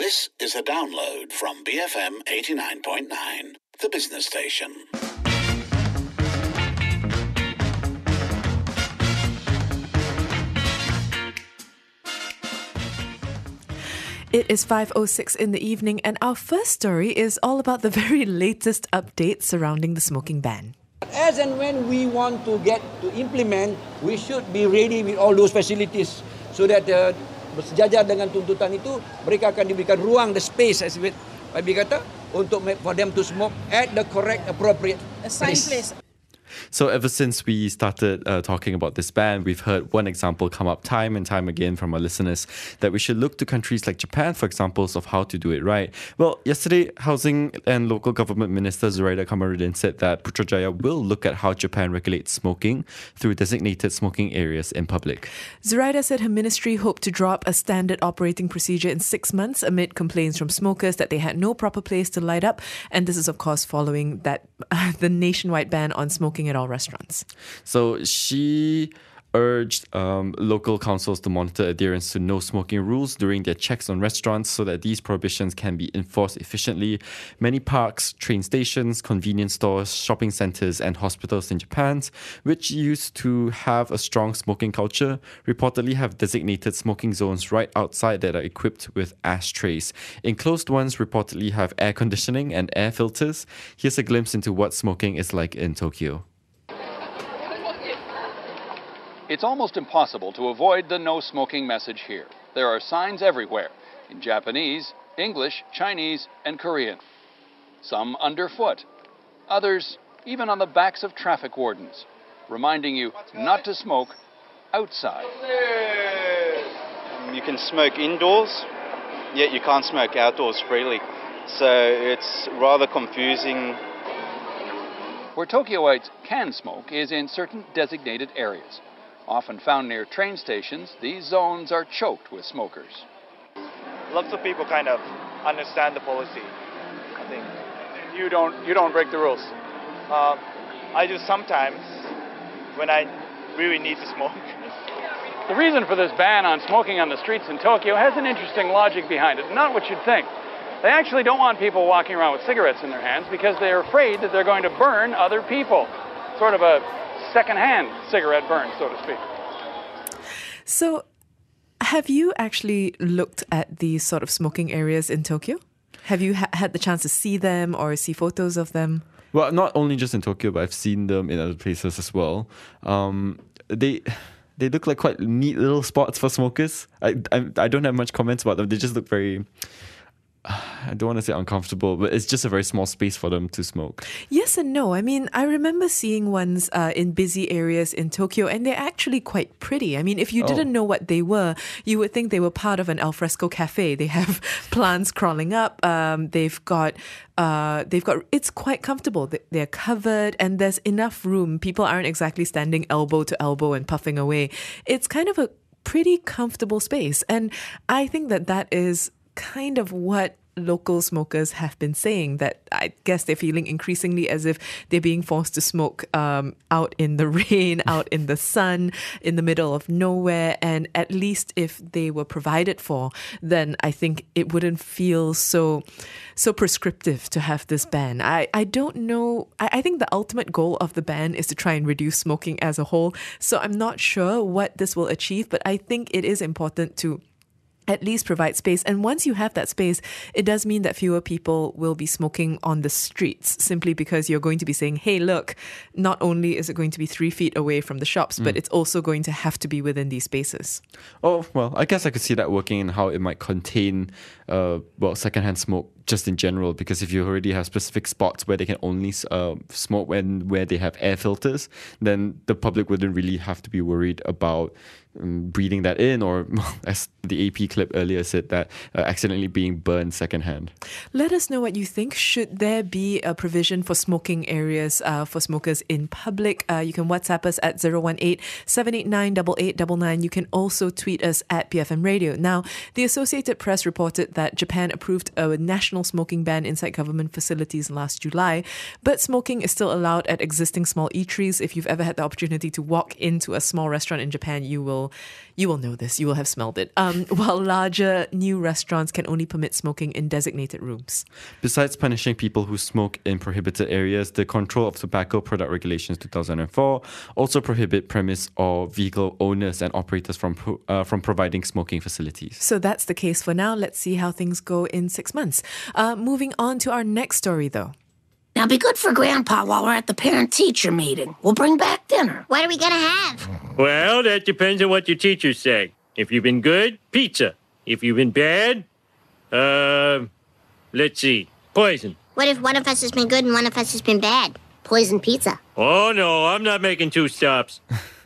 This is a download from BFM 89.9, the business station. It is 5:06 in the evening, and our first story is all about the very latest updates surrounding the smoking ban. As and when we want to get to implement, we should be ready with all those facilities so that bersejajar dengan tuntutan itu, mereka akan diberikan ruang, the space, as Fabi kata, untuk for them to smoke at the correct, appropriate place. So ever since we started talking about this ban, we've heard one example come up time and time again from our listeners that we should look to countries like Japan for examples of how to do it right. Well, yesterday, Housing and Local Government Minister Zuraida Kamarudin said that Putrajaya will look at how Japan regulates smoking through designated smoking areas in public. Zuraida said her ministry hoped to draw up a standard operating procedure in 6 months amid complaints from smokers that they had no proper place to light up. And this is, of course, following that the nationwide ban on smoking at all restaurants. So she urged local councils to monitor adherence to no smoking rules during their checks on restaurants so that these prohibitions can be enforced efficiently. Many parks, train stations, convenience stores, shopping centers, and hospitals in Japan, which used to have a strong smoking culture, reportedly have designated smoking zones right outside that are equipped with ashtrays. Enclosed ones reportedly have air conditioning and air filters. Here's a glimpse into what smoking is like in Tokyo. It's almost impossible to avoid the no smoking message here. There are signs everywhere, in Japanese, English, Chinese, and Korean. Some underfoot, others even on the backs of traffic wardens, reminding you not to smoke outside. You can smoke indoors, yet you can't smoke outdoors freely. So it's rather confusing. Where Tokyoites can smoke is in certain designated areas. Often found near train stations, these zones are choked with smokers. Lots of people kind of understand the policy, I think. You don't break the rules? I do sometimes when I really need to smoke. The reason for this ban on smoking on the streets in Tokyo has an interesting logic behind it, not what you'd think. They actually don't want people walking around with cigarettes in their hands because they're afraid that they're going to burn other people. Sort of a second-hand cigarette burn, so to speak. So, have you actually looked at these sort of smoking areas in Tokyo? Have you had the chance to see them or see photos of them? Well, not only just in Tokyo, but I've seen them in other places as well. They look like quite neat little spots for smokers. I don't have much comments about them. They just look very... I don't want to say uncomfortable, but it's just a very small space for them to smoke. Yes and no. I mean, I remember seeing ones in busy areas in Tokyo, and they're actually quite pretty. I mean, if you didn't know what they were, you would think they were part of an alfresco cafe. They have plants crawling up. They've got. It's quite comfortable. They're covered, and there's enough room. People aren't exactly standing elbow to elbow and puffing away. It's kind of a pretty comfortable space, and I think that is kind of what local smokers have been saying, that I guess they're feeling increasingly as if they're being forced to smoke out in the rain, out in the sun, in the middle of nowhere. And at least if they were provided for, then I think it wouldn't feel so prescriptive to have this ban. I don't know. I think the ultimate goal of the ban is to try and reduce smoking as a whole. So I'm not sure what this will achieve, but I think it is important to at least provide space. And once you have that space, it does mean that fewer people will be smoking on the streets, simply because you're going to be saying, hey, look, not only is it going to be 3 feet away from the shops, but it's also going to have to be within these spaces. Oh, well, I guess I could see that working in how it might contain, secondhand smoke just in general, because if you already have specific spots where they can only smoke where they have air filters, then the public wouldn't really have to be worried about breathing that in, or as the AP clip earlier said, that accidentally being burned secondhand. Let us know what you think. Should there be a provision for smoking areas for smokers in public? You can WhatsApp us at 018-789-8899. You can also tweet us at BFM Radio. Now, the Associated Press reported that Japan approved a national smoking ban inside government facilities last July, but smoking is still allowed at existing small eateries. If you've ever had the opportunity to walk into a small restaurant in Japan, you will You will know this. You will have smelled it. While larger new restaurants can only permit smoking in designated rooms. Besides punishing people who smoke in prohibited areas, the Control of Tobacco Product Regulations 2004 also prohibit premise or vehicle owners and operators from providing smoking facilities. So that's the case for now. Let's see how things go in 6 months. Moving on to our next story, though. Now be good for Grandpa while we're at the parent-teacher meeting. We'll bring back dinner. What are we going to have? Well, that depends on what your teachers say. If you've been good, pizza. If you've been bad, let's see, poison. What if one of us has been good and one of us has been bad? Poison pizza. Oh, no, I'm not making 2 stops.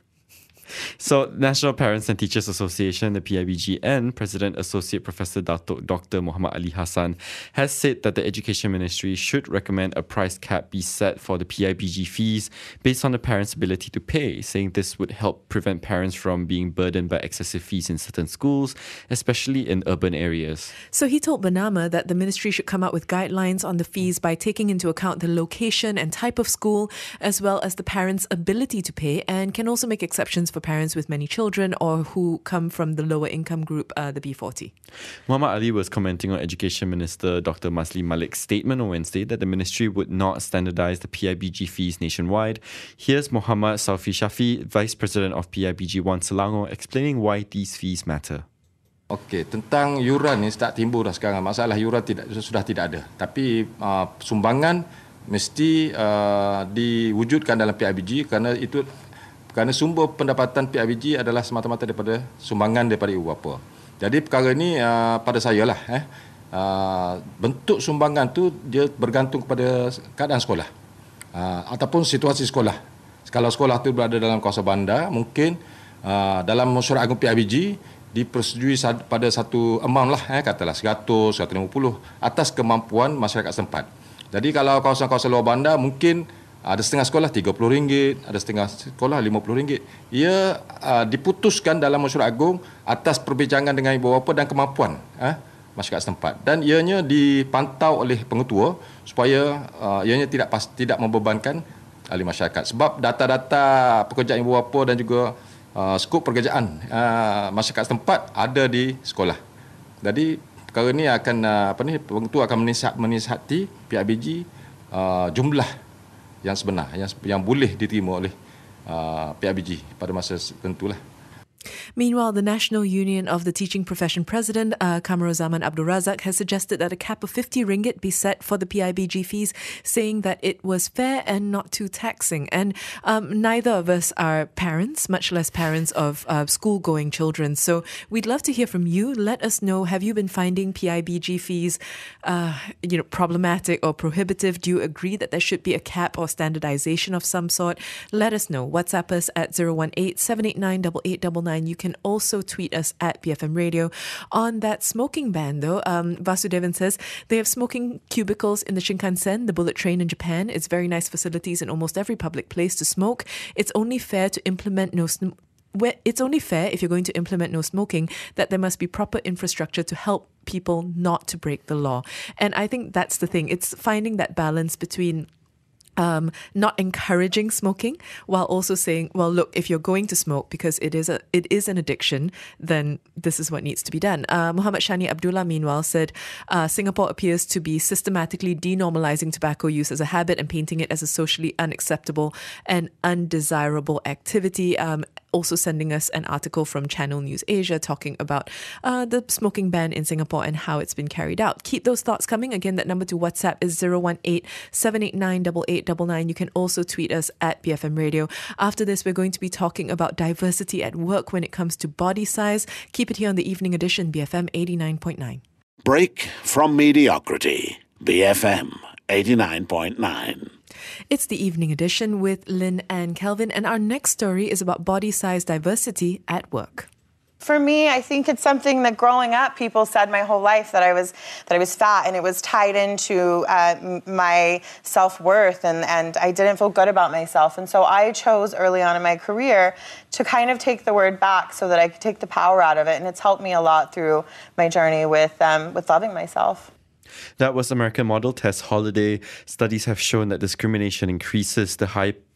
So, National Parents and Teachers Association, the PIBG, and President Associate Professor Dr. Muhammad Ali Hassan has said that the Education Ministry should recommend a price cap be set for the PIBG fees based on the parents' ability to pay, saying this would help prevent parents from being burdened by excessive fees in certain schools, especially in urban areas. So he told Bernama that the ministry should come up with guidelines on the fees by taking into account the location and type of school, as well as the parents' ability to pay, and can also make exceptions for parents with many children or who come from the lower income group, the B40. Muhammad Ali was commenting on Education Minister Dr. Masli Malik's statement on Wednesday that the ministry would not standardise the PIBG fees nationwide. Here's Muhammad Saufi Shafi, Vice President of PIBG 1 Selangor, explaining why these fees matter. Okey, tentang yuran ni tak timbul dah sekarang. Masalah yuran sudah tidak ada. Tapi sumbangan mesti diwujudkan dalam PIBG kerana sumber pendapatan PIBG adalah semata-mata daripada sumbangan daripada ibu bapa. Jadi perkara ini pada saya lah. Bentuk sumbangan tu dia bergantung kepada keadaan sekolah ataupun situasi sekolah. Kalau sekolah tu berada dalam kawasan bandar, mungkin dalam mesyuarat agung PIBG dipersetujui pada satu amount lah, katalah 100, 150 atas kemampuan masyarakat setempat. Jadi kalau kawasan-kawasan luar bandar mungkin ada setengah sekolah RM30, ada setengah sekolah RM50. Ia diputuskan dalam mesyuarat agung atas perbincangan dengan ibu bapa dan kemampuan masyarakat setempat. Dan ianya dipantau oleh pengetua supaya ianya tidak membebankan ahli masyarakat. Sebab data-data pekerjaan ibu bapa dan juga skop pekerjaan masyarakat setempat ada di sekolah. Jadi perkara ini akan pengetua akan menasihati PIBG jumlah yang sebenar, yang boleh diterima oleh PIBG pada masa tertentulah. Meanwhile, the National Union of the Teaching Profession President, Kamaruzaman Abdul Razak, has suggested that a cap of 50 ringgit be set for the PIBG fees, saying that it was fair and not too taxing. And neither of us are parents, much less parents of school-going children. So we'd love to hear from you. Let us know, have you been finding PIBG fees problematic or prohibitive? Do you agree that there should be a cap or standardization of some sort? Let us know. WhatsApp us at 018-789-8899. You can also tweet us at BFM Radio. On that smoking ban, though, Vasudevan says they have smoking cubicles in the Shinkansen, the bullet train in Japan. It's very nice facilities in almost every public place to smoke. It's only fair to implement it's only fair if you're going to implement no smoking that there must be proper infrastructure to help people not to break the law. And I think that's the thing. It's finding that balance between not encouraging smoking while also saying, well, look, if you're going to smoke because it is an addiction, then this is what needs to be done. Muhammad Shani Abdullah, meanwhile, said Singapore appears to be systematically denormalizing tobacco use as a habit and painting it as a socially unacceptable and undesirable activity. Also sending us an article from Channel News Asia talking about the smoking ban in Singapore and how it's been carried out. Keep those thoughts coming. Again, that number to WhatsApp is 018-789-8899. You can also tweet us at BFM Radio. After this, we're going to be talking about diversity at work when it comes to body size. Keep it here on the Evening Edition, BFM 89.9. Break from mediocrity. BFM 89.9. It's the Evening Edition with Lynn and Kelvin, and our next story is about body size diversity at work. For me, I think it's something that growing up, people said my whole life that I was fat, and it was tied into my self-worth, and I didn't feel good about myself. And so I chose early on in my career to kind of take the word back so that I could take the power out of it, and it's helped me a lot through my journey with loving myself. That was American model Tess Holliday. Studies have shown that discrimination increases the high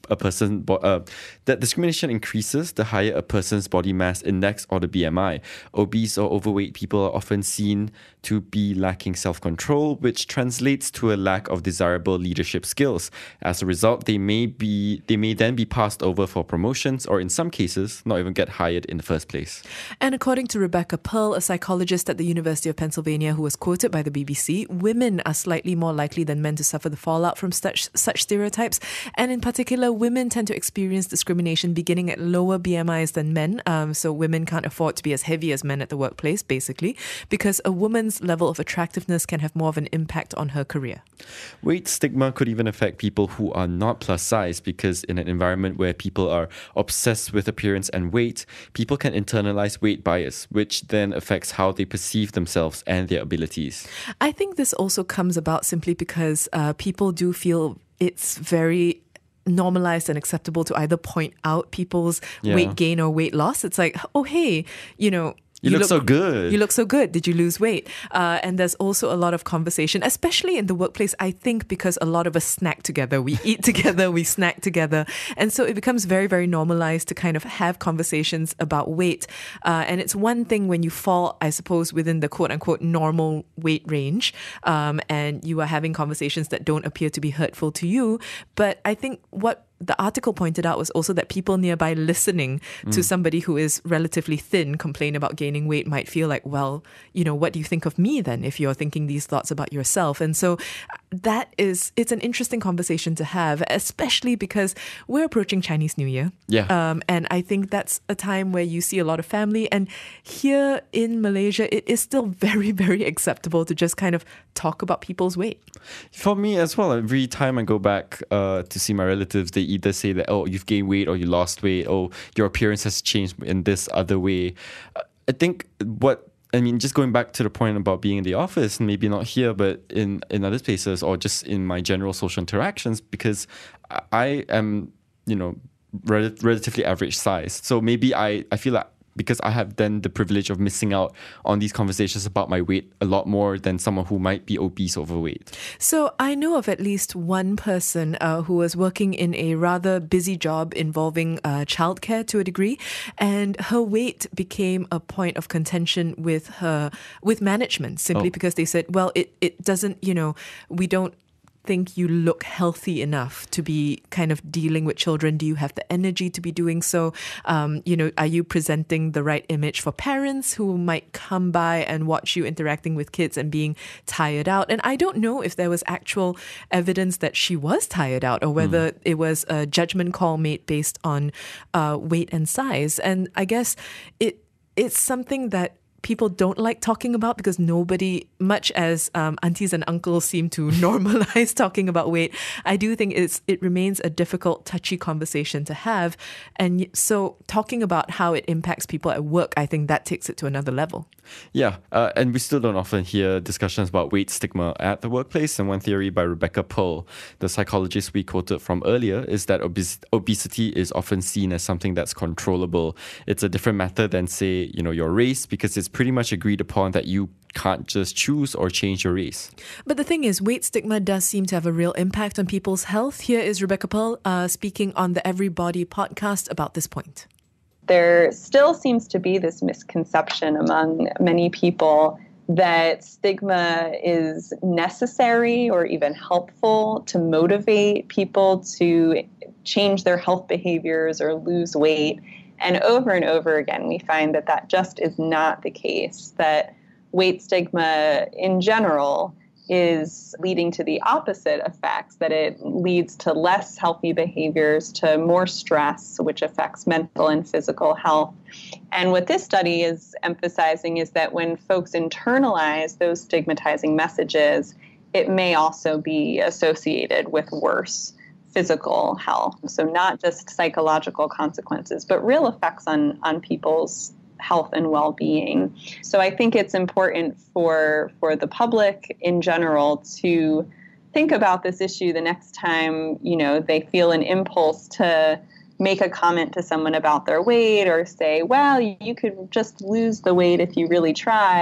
that discrimination increases the higher a person's body mass index, or the BMI. Obese or overweight people are often seen to be lacking self-control, which translates to a lack of desirable leadership skills. As a result, they may then be passed over for promotions, or in some cases, not even get hired in the first place. And according to Rebecca Pearl, a psychologist at the University of Pennsylvania who was quoted by the BBC, women are slightly more likely than men to suffer the fallout from such stereotypes. And in particular, women tend to experience discrimination beginning at lower BMIs than men. So women can't afford to be as heavy as men at the workplace, basically, because a woman's level of attractiveness can have more of an impact on her career. Weight stigma could even affect people who are not plus size, because in an environment where people are obsessed with appearance and weight, people can internalize weight bias, which then affects how they perceive themselves and their abilities. I think this also comes about simply because people do feel it's very normalized and acceptable to either point out people's weight gain or weight loss. It's like, oh, hey, you look so good. You look so good. Did you lose weight? And there's also a lot of conversation, especially in the workplace, I think, because a lot of us snack together. We eat together, we snack together. And so it becomes very, very normalized to kind of have conversations about weight. And it's one thing when you fall, I suppose, within the quote-unquote normal weight range, and you are having conversations that don't appear to be hurtful to you. But I think what the article pointed out was also that people nearby listening to somebody who is relatively thin complain about gaining weight might feel like, well, what do you think of me then if you're thinking these thoughts about yourself? And so it's an interesting conversation to have, especially because we're approaching Chinese New Year. Yeah. And I think that's a time where you see a lot of family. And here in Malaysia, it is still very, very acceptable to just kind of talk about people's weight. For me as well, every time I go back to see my relatives, they either say that, oh, you've gained weight, or you lost weight, or your appearance has changed in this other way. I think just going back to the point about being in the office, maybe not here, but in other places, or just in my general social interactions, because I am, relatively average size. So maybe I feel like, because I have then the privilege of missing out on these conversations about my weight a lot more than someone who might be obese or overweight. So I know of at least one person who was working in a rather busy job involving childcare to a degree, and her weight became a point of contention with management, simply because they said, well, it doesn't, we don't think you look healthy enough to be kind of dealing with children. Do you have the energy to be doing so? Are you presenting the right image for parents who might come by and watch you interacting with kids and being tired out? And I don't know if there was actual evidence that she was tired out, or whether it was a judgment call made based on weight and size. And I guess it's something that people don't like talking about, because nobody, much as aunties and uncles seem to normalize talking about weight, I do think it remains a difficult, touchy conversation to have. And so talking about how it impacts people at work, I think that takes it to another level. Yeah, and we still don't often hear discussions about weight stigma at the workplace. And one theory by Rebecca Pearl, the psychologist we quoted from earlier, is that obesity is often seen as something that's controllable. It's a different matter than, say, your race, because it's pretty much agreed upon that you can't just choose or change your race. But the thing is, weight stigma does seem to have a real impact on people's health. Here is Rebecca Pearl speaking on the Everybody podcast about this point. There still seems to be this misconception among many people that stigma is necessary or even helpful to motivate people to change their health behaviors or lose weight. And over again, we find that just is not the case, that weight stigma in general is leading to the opposite effects, that it leads to less healthy behaviors, to more stress, which affects mental and physical health. And what this study is emphasizing is that when folks internalize those stigmatizing messages, it may also be associated with worse physical health. So not just psychological consequences, but real effects on people's health and well-being. So I think it's important for the public in general to think about this issue the next time, they feel an impulse to make a comment to someone about their weight, or say, well, you could just lose the weight if you really tried.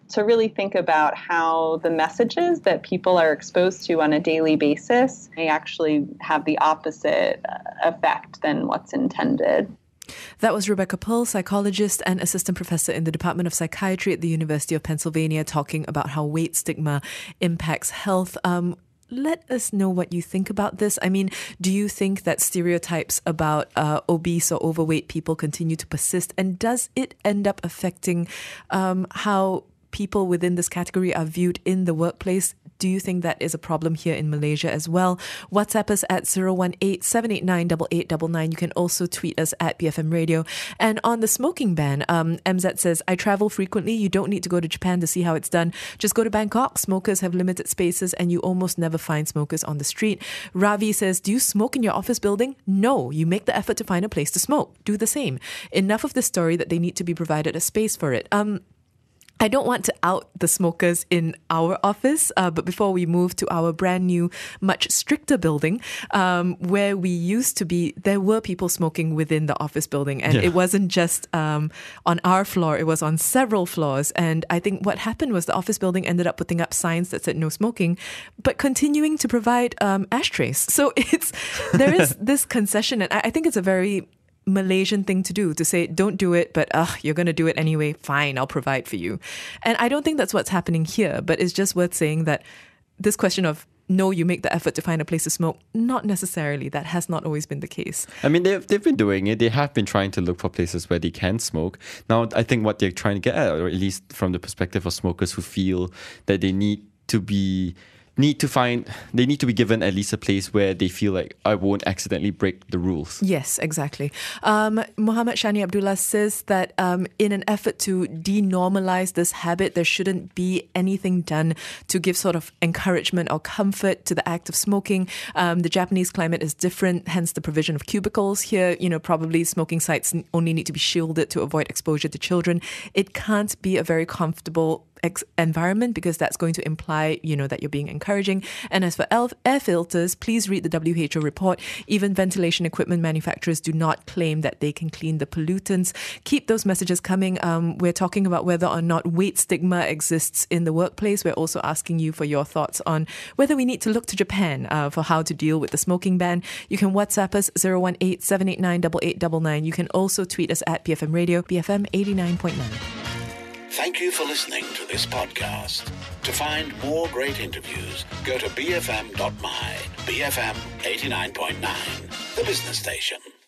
to really think about how the messages that people are exposed to on a daily basis may actually have the opposite effect than what's intended. That was Rebecca Pearl, psychologist and assistant professor in the Department of Psychiatry at the University of Pennsylvania, talking about how weight stigma impacts health. Let us know what you think about this. I mean, do you think that stereotypes about obese or overweight people continue to persist? And does it end up affecting how people within this category are viewed in the workplace? Do you think that is a problem here in Malaysia as well? WhatsApp us at 018-789-8899. You can also tweet us at BFM Radio. And on the smoking ban, MZ says, I travel frequently. You don't need to go to Japan to see how it's done. Just go to Bangkok. Smokers have limited spaces and you almost never find smokers on the street. Ravi says, do you smoke in your office building? No, you make the effort to find a place to smoke. Do the same. Enough of the story that they need to be provided a space for it. I don't want to out the smokers in our office, but before we move to our brand new, much stricter building, where we used to be, there were people smoking within the office building. And it wasn't just on our floor, it was on several floors. And I think what happened was the office building ended up putting up signs that said no smoking, but continuing to provide ashtrays. So there is this concession, and I think it's a very Malaysian thing to do, to say, don't do it, but you're going to do it anyway. Fine, I'll provide for you. And I don't think that's what's happening here, but it's just worth saying that this question of, no, you make the effort to find a place to smoke, not necessarily. That has not always been the case. I mean, they've been doing it. They have been trying to look for places where they can smoke. Now, I think what they're trying to get at, or at least from the perspective of smokers who feel that they need to be given at least a place where they feel like I won't accidentally break the rules. Yes, exactly. Muhammad Shani Abdullah says that in an effort to denormalize this habit, there shouldn't be anything done to give sort of encouragement or comfort to the act of smoking. The Japanese climate is different, hence the provision of cubicles. Here, probably smoking sites only need to be shielded to avoid exposure to children. It can't be a very comfortable environment because that's going to imply, that you're being encouraging. And as for air filters, please read the WHO report. Even ventilation equipment manufacturers do not claim that they can clean the pollutants. Keep those messages coming. We're talking about whether or not weight stigma exists in the workplace. We're also asking you for your thoughts on whether we need to look to Japan for how to deal with the smoking ban. You can WhatsApp us 018-789-8899. You can also tweet us at BFM Radio, BFM 89.9. Thank you for listening to this podcast. To find more great interviews, go to bfm.my, BFM 89.9, the business station.